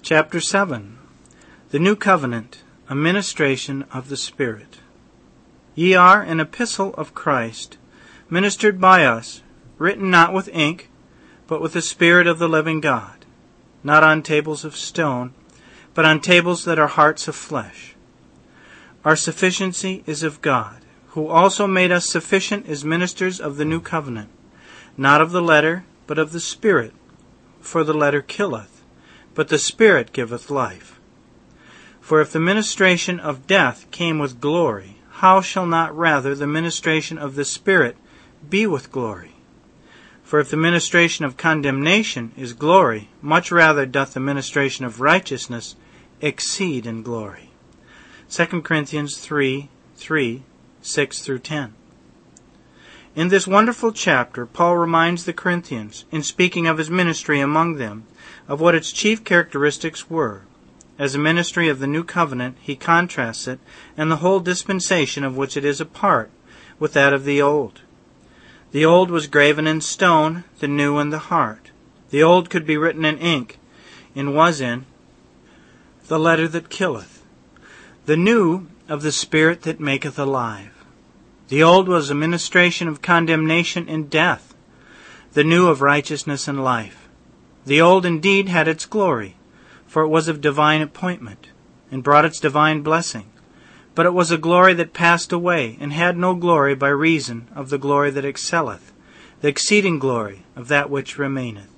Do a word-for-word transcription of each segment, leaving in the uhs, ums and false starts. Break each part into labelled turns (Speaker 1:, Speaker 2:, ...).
Speaker 1: Chapter seven. The New Covenant, a Ministration of the Spirit. Ye are an epistle of Christ, ministered by us, written not with ink, but with the Spirit of the living God, not on tables of stone, but on tables that are hearts of flesh. Our sufficiency is of God, who also made us sufficient as ministers of the new covenant, not of the letter, but of the Spirit. For the letter killeth, but the Spirit giveth life. For if the ministration of death came with glory, how shall not rather the ministration of the Spirit be with glory? For if the ministration of condemnation is glory, much rather doth the ministration of righteousness exceed in glory. Second Corinthians three, three, six through ten. In this wonderful chapter, Paul reminds the Corinthians, in speaking of his ministry among them, of what its chief characteristics were. As a ministry of the new covenant, he contrasts it, and the whole dispensation of which it is a part, with that of the old. The old was graven in stone, the new in the heart. The old could be written in ink, and was in the letter that killeth. The new of the Spirit that maketh alive. The old was a ministration of condemnation and death, the new of righteousness and life. The old indeed had its glory, for it was of divine appointment, and brought its divine blessing. But it was a glory that passed away, and had no glory by reason of the glory that excelleth, the exceeding glory of that which remaineth.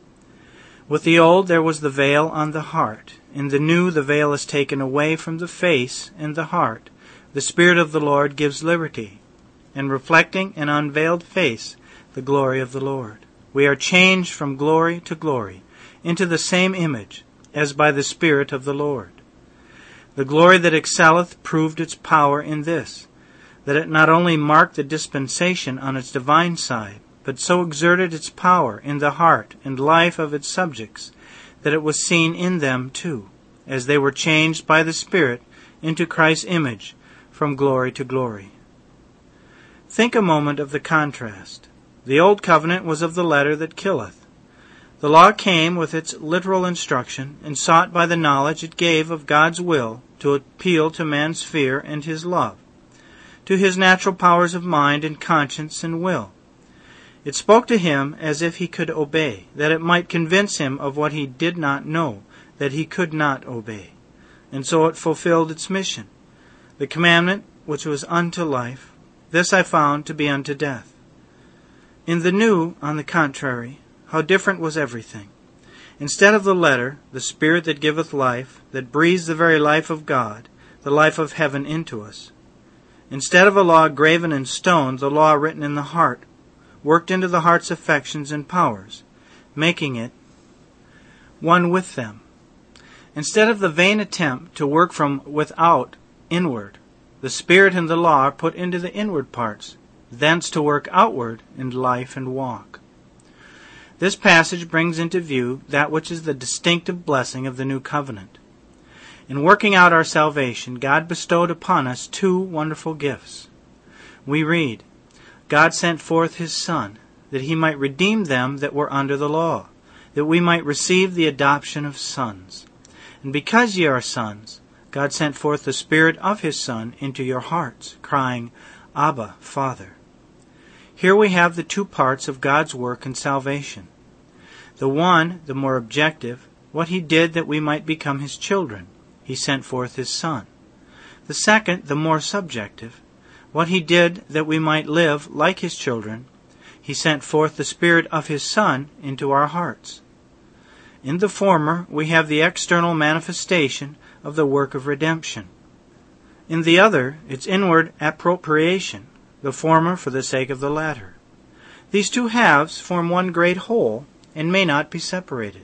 Speaker 1: With the old there was the veil on the heart. In the new the veil is taken away from the face and the heart. The Spirit of the Lord gives liberty, and reflecting an unveiled face, the glory of the Lord. We are changed from glory to glory, into the same image, as by the Spirit of the Lord. The glory that excelleth proved its power in this, that it not only marked the dispensation on its divine side, but so exerted its power in the heart and life of its subjects, that it was seen in them too, as they were changed by the Spirit into Christ's image from glory to glory. Think a moment of the contrast. The old covenant was of the letter that killeth. The law came with its literal instruction, and sought by the knowledge it gave of God's will to appeal to man's fear and his love, to his natural powers of mind and conscience and will. It spoke to him as if he could obey, that it might convince him of what he did not know, that he could not obey. And so it fulfilled its mission. The commandment, which was unto life, this I found to be unto death. In the new, on the contrary, how different was everything. Instead of the letter, the Spirit that giveth life, that breathes the very life of God, the life of heaven into us. Instead of a law graven in stone, the law written in the heart, worked into the heart's affections and powers, making it one with them. Instead of the vain attempt to work from without inward, the Spirit and the law are put into the inward parts, thence to work outward in life and walk. This passage brings into view that which is the distinctive blessing of the new covenant. In working out our salvation, God bestowed upon us two wonderful gifts. We read, God sent forth His Son, that He might redeem them that were under the law, that we might receive the adoption of sons. And because ye are sons, God sent forth the Spirit of His Son into your hearts, crying, Abba, Father. Here we have the two parts of God's work in salvation. The one, the more objective, what He did that we might become His children. He sent forth His Son. The second, the more subjective, what He did that we might live like His children. He sent forth the Spirit of His Son into our hearts. In the former, we have the external manifestation of the work of redemption. In the other, its inward appropriation, the former for the sake of the latter. These two halves form one great whole and may not be separated.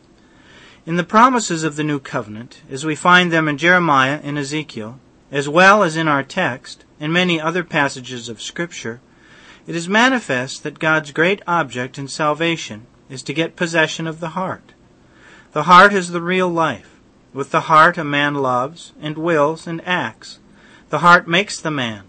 Speaker 1: In the promises of the new covenant, as we find them in Jeremiah and Ezekiel, as well as in our text and many other passages of Scripture, it is manifest that God's great object in salvation is to get possession of the heart. The heart is the real life. With the heart a man loves and wills and acts. The heart makes the man.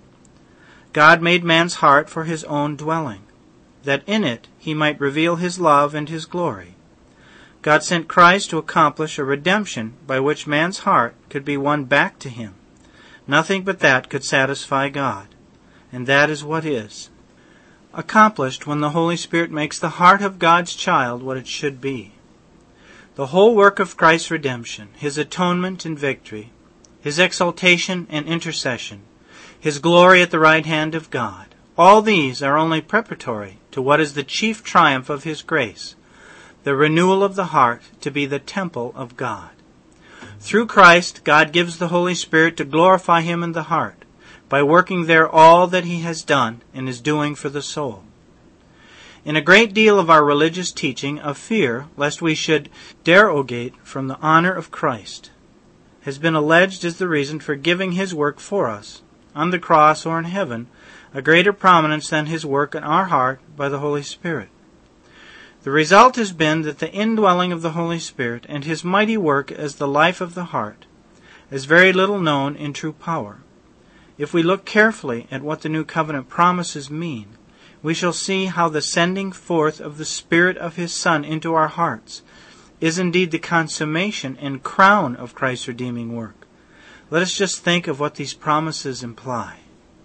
Speaker 1: God made man's heart for His own dwelling, that in it He might reveal His love and His glory. God sent Christ to accomplish a redemption by which man's heart could be won back to Him. Nothing but that could satisfy God, and that is what is accomplished when the Holy Spirit makes the heart of God's child what it should be. The whole work of Christ's redemption, His atonement and victory, His exaltation and intercession, His glory at the right hand of God, all these are only preparatory to what is the chief triumph of His grace, the renewal of the heart to be the temple of God. Through Christ, God gives the Holy Spirit to glorify Him in the heart, by working there all that He has done and is doing for the soul. In a great deal of our religious teaching of fear lest we should derogate from the honor of Christ has been alleged as the reason for giving His work for us, on the cross or in heaven, a greater prominence than His work in our heart by the Holy Spirit. The result has been that the indwelling of the Holy Spirit and His mighty work as the life of the heart is very little known in true power. If we look carefully at what the New Covenant promises mean, we shall see how the sending forth of the Spirit of His Son into our hearts is indeed the consummation and crown of Christ's redeeming work. Let us just think of what these promises imply.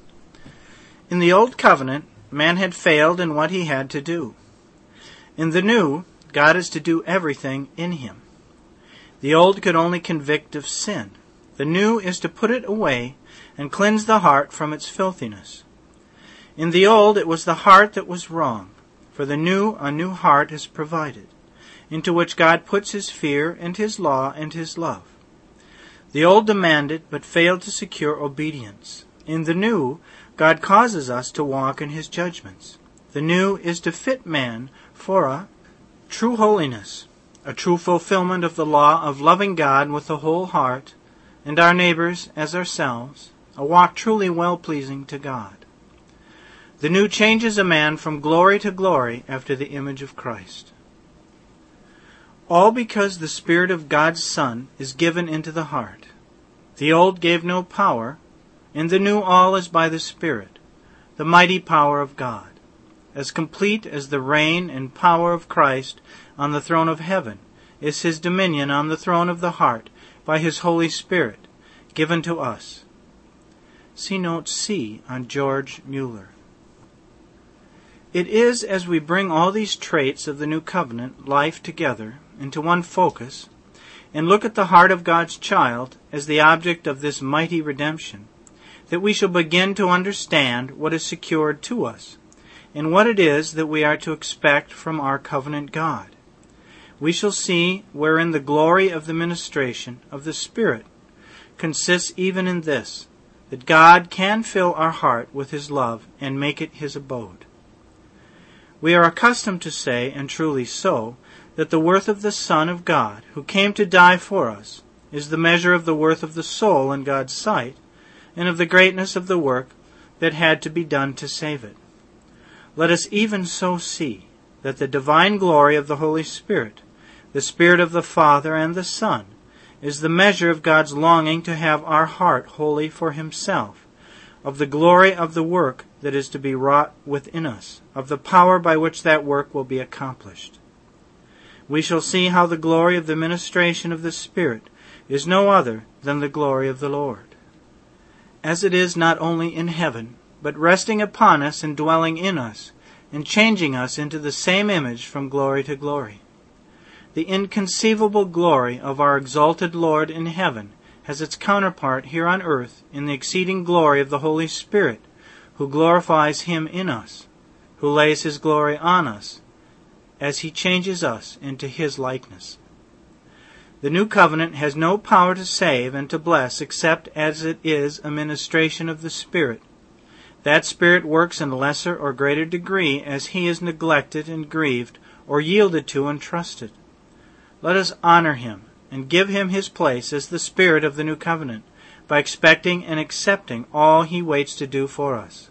Speaker 1: In the Old Covenant, man had failed in what he had to do. In the New, God is to do everything in him. The Old could only convict of sin. The New is to put it away and cleanse the heart from its filthiness. In the Old, it was the heart that was wrong. For the New, a new heart is provided, into which God puts His fear and His law and His love. The Old demanded but failed to secure obedience. In the New, God causes us to walk in His judgments. The New is to fit man for a true holiness, a true fulfillment of the law of loving God with the whole heart, and our neighbors as ourselves, a walk truly well-pleasing to God. The New changes a man from glory to glory after the image of Christ. All because the Spirit of God's Son is given into the heart. The Old gave no power. In the New, all is by the Spirit, the mighty power of God. As complete as the reign and power of Christ on the throne of heaven is His dominion on the throne of the heart by His Holy Spirit given to us. See note C on George Mueller. It is as we bring all these traits of the New Covenant life together into one focus and look at the heart of God's child as the object of this mighty redemption that we shall begin to understand what is secured to us and what it is that we are to expect from our covenant God. We shall see wherein the glory of the ministration of the Spirit consists even in this, that God can fill our heart with His love and make it His abode. We are accustomed to say, and truly so, that the worth of the Son of God, who came to die for us, is the measure of the worth of the soul in God's sight, and of the greatness of the work that had to be done to save it. Let us even so see that the divine glory of the Holy Spirit, the Spirit of the Father and the Son, is the measure of God's longing to have our heart wholly for Himself, of the glory of the work that is to be wrought within us, of the power by which that work will be accomplished. We shall see how the glory of the ministration of the Spirit is no other than the glory of the Lord, as it is not only in heaven, but resting upon us and dwelling in us, and changing us into the same image from glory to glory. The inconceivable glory of our exalted Lord in heaven has its counterpart here on earth in the exceeding glory of the Holy Spirit, who glorifies Him in us, who lays His glory on us, as He changes us into His likeness. The New Covenant has no power to save and to bless except as it is a ministration of the Spirit. That Spirit works in a lesser or greater degree as He is neglected and grieved or yielded to and trusted. Let us honor Him and give Him His place as the Spirit of the New Covenant by expecting and accepting all He waits to do for us.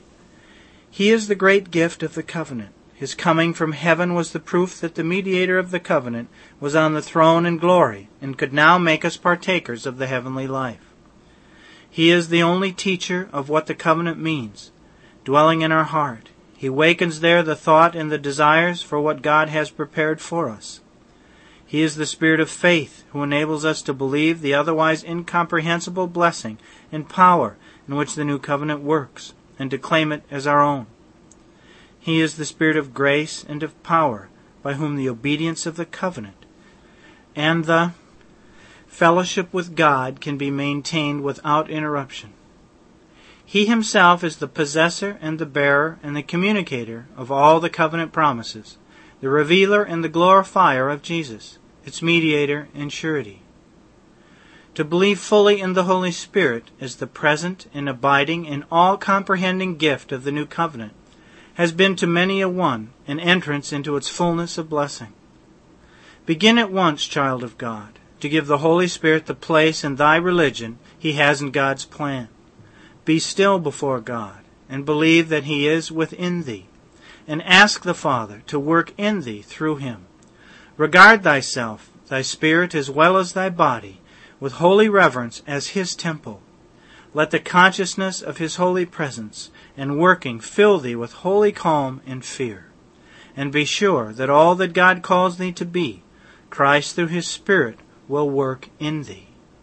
Speaker 1: He is the great gift of the covenant. His coming from heaven was the proof that the mediator of the covenant was on the throne in glory and could now make us partakers of the heavenly life. He is the only teacher of what the covenant means, dwelling in our heart. He wakens there the thought and the desires for what God has prepared for us. He is the Spirit of faith, who enables us to believe the otherwise incomprehensible blessing and power in which the new covenant works, and to claim it as our own. He is the Spirit of grace and of power, by whom the obedience of the covenant and the fellowship with God can be maintained without interruption. He himself is the possessor and the bearer and the communicator of all the covenant promises, the revealer and the glorifier of Jesus, its mediator and surety. To believe fully in the Holy Spirit as the present and abiding and all-comprehending gift of the new covenant has been to many a one an entrance into its fullness of blessing. Begin at once, child of God, to give the Holy Spirit the place in thy religion He has in God's plan. Be still before God, and believe that He is within thee, and ask the Father to work in thee through Him. Regard thyself, thy spirit as well as thy body, with holy reverence as His temple. Let the consciousness of His holy presence and working fill thee with holy calm and fear. And be sure that all that God calls thee to be, Christ through His Spirit will work in thee.